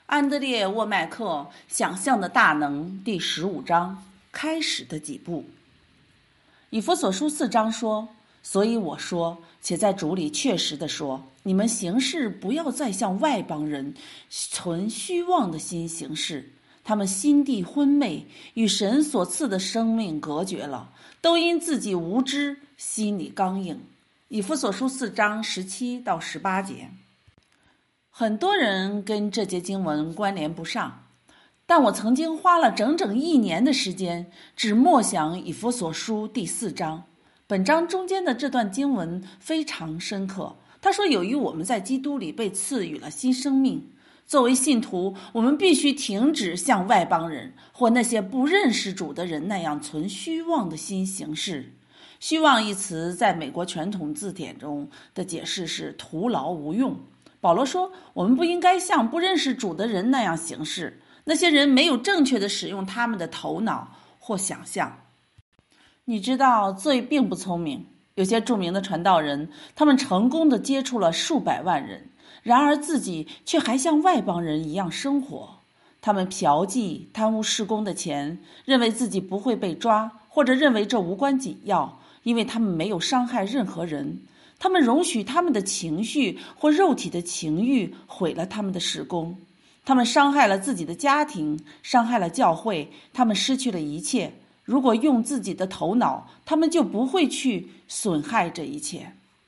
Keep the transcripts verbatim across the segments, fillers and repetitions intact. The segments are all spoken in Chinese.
安德烈·沃麦克《想象的大能》第十五章开始的几步。以弗所书四章说：所以我说，且在主里确实地说，你们行事不要再像外邦人存虚妄的心行事，他们心地昏昧，与神所赐的生命隔绝了，都因自己无知，心里刚硬。以弗所书四章十七到十八节。很多人跟这节经文关联不上，但我曾经花了整整一年的时间，只默想以弗所书第四章。本章中间的这段经文非常深刻。他说，由于我们在基督里被赐予了新生命，作为信徒，我们必须停止像外邦人或那些不认识主的人那样存虚妄的心行事。虚妄一词在美国传统字典中的解释是徒劳无用。保罗说，我们不应该像不认识主的人那样行事，那些人没有正确的使用他们的头脑或想象。你知道，罪并不聪明。有些著名的传道人，他们成功地接触了数百万人，然而自己却还像外邦人一样生活。他们嫖妓，贪污事工的钱，认为自己不会被抓，或者认为这无关紧要，因为他们没有伤害任何人。他们容许他们的情绪或肉体的情欲毁了他们的事工，他们伤害了自己的家庭，伤害了教会，他们失去了一切。如果用自己的头脑，他们就不会去损害这一切。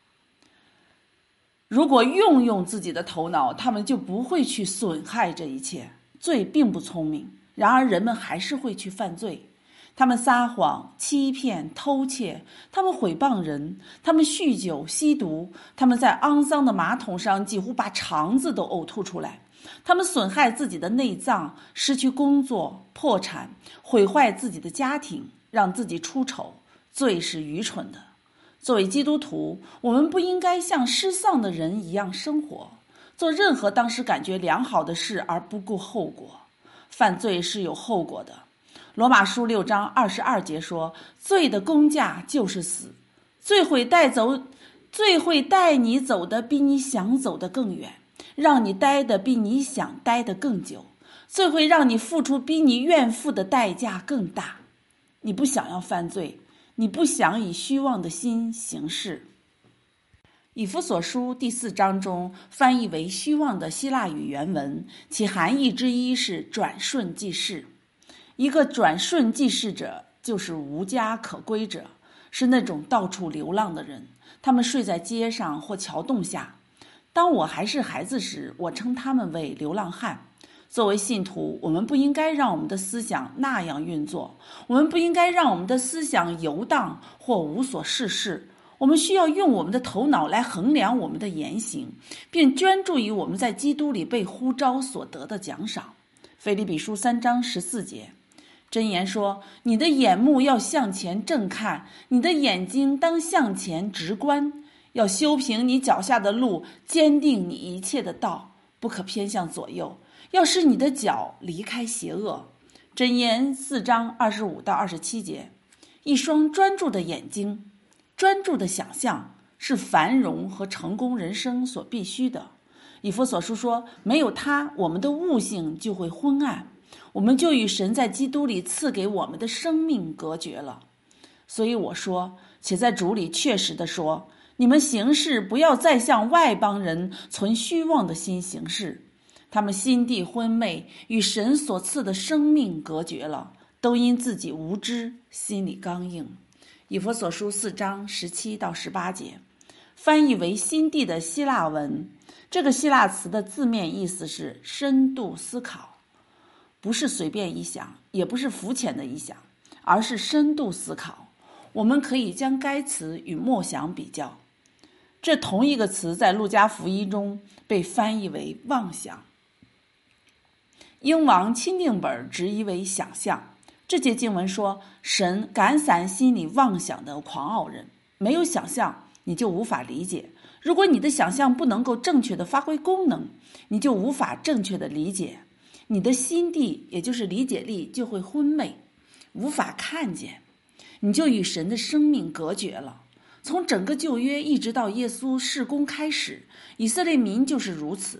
如果用用自己的头脑，他们就不会去损害这一切。罪并不聪明，然而人们还是会去犯罪。他们撒谎、欺骗、偷窃，他们毁谤人，他们酗酒、吸毒，他们在肮脏的马桶上几乎把肠子都呕吐出来，他们损害自己的内脏，失去工作、破产，毁坏自己的家庭，让自己出丑。罪是愚蠢的。作为基督徒，我们不应该像失丧的人一样生活，做任何当时感觉良好的事而不顾后果。犯罪是有后果的。罗马书六章二十二节说，罪的工价就是死。罪会带走，罪会带你走的比你想走的更远，让你待的比你想待的更久。罪会让你付出比你愿付的代价更大。你不想要犯罪，你不想以虚妄的心行事。以弗所书第四章中翻译为虚妄的希腊语原文，其含义之一是转瞬即逝。一个转瞬即逝者就是无家可归者，是那种到处流浪的人，他们睡在街上或桥洞下。当我还是孩子时，我称他们为流浪汉。作为信徒，我们不应该让我们的思想那样运作，我们不应该让我们的思想游荡或无所事事。我们需要用我们的头脑来衡量我们的言行，并专注于我们在基督里被呼召所得的奖赏。腓立比书三章十四节。箴言说，你的眼目要向前正看，你的眼睛当向前直观，要修平你脚下的路，坚定你一切的道，不可偏向左右，要使你的脚离开邪恶。箴言四章二十五到二十七节。一双专注的眼睛，专注的想象，是繁荣和成功人生所必须的。以弗所书说，没有它，我们的悟性就会昏暗，我们就与神在基督里赐给我们的生命隔绝了。所以我说，且在主里确实地说，你们行事不要再像外邦人存虚妄的心行事，他们心地昏昧，与神所赐的生命隔绝了，都因自己无知，心里刚硬。以弗所书四章十七到十八节。翻译为心地的希腊文，这个希腊词的字面意思是深度思考，不是随便一想，也不是肤浅的一想，而是深度思考。我们可以将该词与默想比较。这同一个词在路加福音中被翻译为妄想。英王钦定本直译为想象。这节经文说，神赶散心里妄想的狂傲人。没有想象，你就无法理解。如果你的想象不能够正确的发挥功能，你就无法正确的理解。你的心地，也就是理解力，就会昏昧，无法看见，你就与神的生命隔绝了。从整个旧约一直到耶稣事工开始，以色列民就是如此。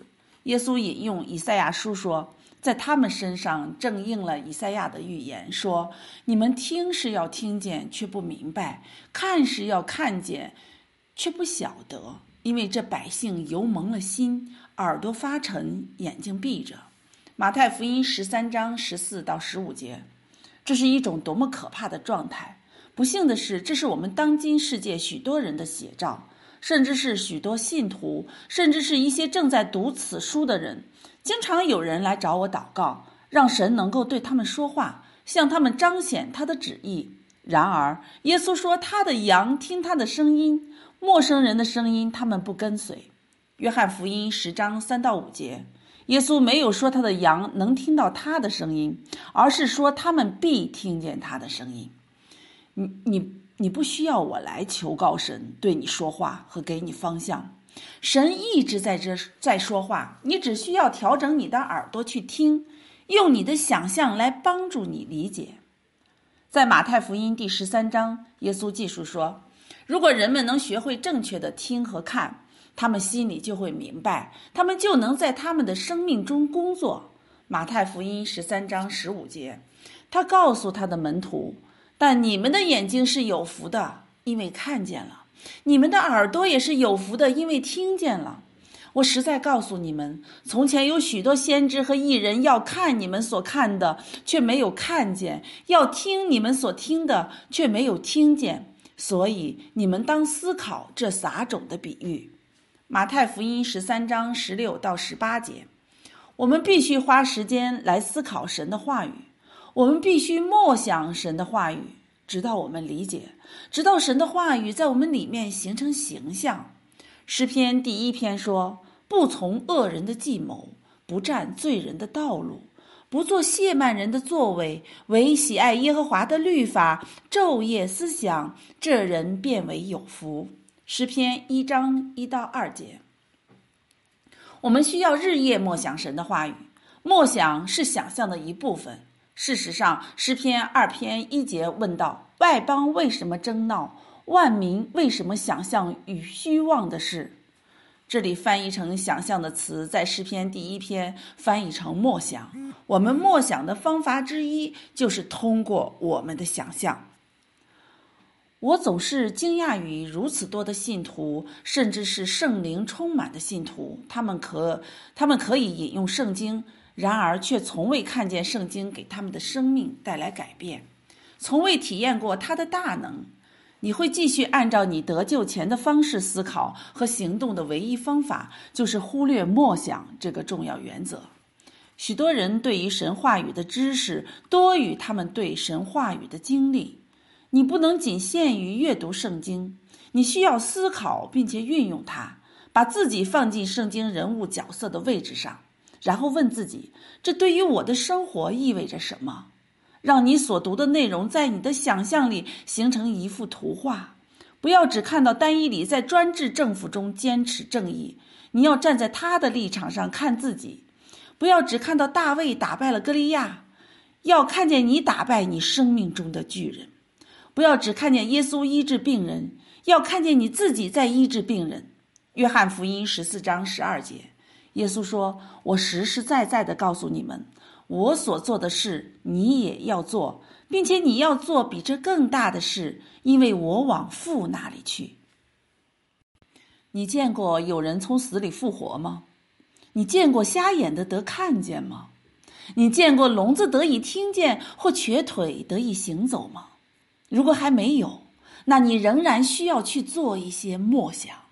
耶稣引用以赛亚书说，在他们身上正应了以赛亚的预言，说你们听是要听见，却不明白；看是要看见，却不晓得。因为这百姓油蒙了心，耳朵发沉，眼睛闭着。马太福音十三章十四到十五节，这是一种多么可怕的状态！不幸的是，这是我们当今世界许多人的写照，甚至是许多信徒，甚至是一些正在读此书的人。经常有人来找我祷告，让神能够对他们说话，向他们彰显他的旨意。然而，耶稣说他的羊听他的声音，陌生人的声音他们不跟随。约翰福音十章三到五节，耶稣没有说他的羊能听到他的声音，而是说他们必听见他的声音。你你你不需要我来求告神对你说话和给你方向，神一直在这在说话，你只需要调整你的耳朵去听，用你的想象来帮助你理解。在马太福音第十三章，耶稣记述说，如果人们能学会正确的听和看，他们心里就会明白，他们就能在他们的生命中工作。马太福音十三章十五节，他告诉他的门徒，但你们的眼睛是有福的，因为看见了；你们的耳朵也是有福的，因为听见了。我实在告诉你们，从前有许多先知和义人要看你们所看的，却没有看见；要听你们所听的，却没有听见。所以你们当思考这撒种的比喻。马太福音十三章十六到十八节，我们必须花时间来思考神的话语，我们必须默想神的话语，直到我们理解，直到神的话语在我们里面形成形象。诗篇第一篇说，不从恶人的计谋，不占罪人的道路，不做亵慢人的作为，唯喜爱耶和华的律法，昼夜思想，这人便为有福。诗篇一章一到二节。我们需要日夜默想神的话语，默想是想象的一部分。事实上，诗篇二篇一节问道，外邦为什么争闹？万民为什么想象与虚妄的事？这里翻译成想象的词，在诗篇第一篇翻译成默想。我们默想的方法之一，就是通过我们的想象。我总是惊讶于如此多的信徒，甚至是圣灵充满的信徒，他们可他们可以引用圣经，然而却从未看见圣经给他们的生命带来改变，从未体验过它的大能。你会继续按照你得救前的方式思考和行动的唯一方法，就是忽略默想这个重要原则。许多人对于神话语的知识多于他们对神话语的经历。你不能仅限于阅读圣经，你需要思考并且运用它，把自己放进圣经人物角色的位置上，然后问自己，这对于我的生活意味着什么？让你所读的内容在你的想象里形成一幅图画。不要只看到单一里在专制政府中坚持正义，你要站在他的立场上看自己。不要只看到大卫打败了歌利亚，要看见你打败你生命中的巨人。不要只看见耶稣医治病人，要看见你自己在医治病人。约翰福音十四章十二节，耶稣说，我实实在在地告诉你们，我所做的事你也要做，并且你要做比这更大的事，因为我往父那里去。你见过有人从死里复活吗？你见过瞎眼的得看见吗？你见过聋子得以听见或瘸腿得以行走吗？如果还没有，那你仍然需要去做一些默想。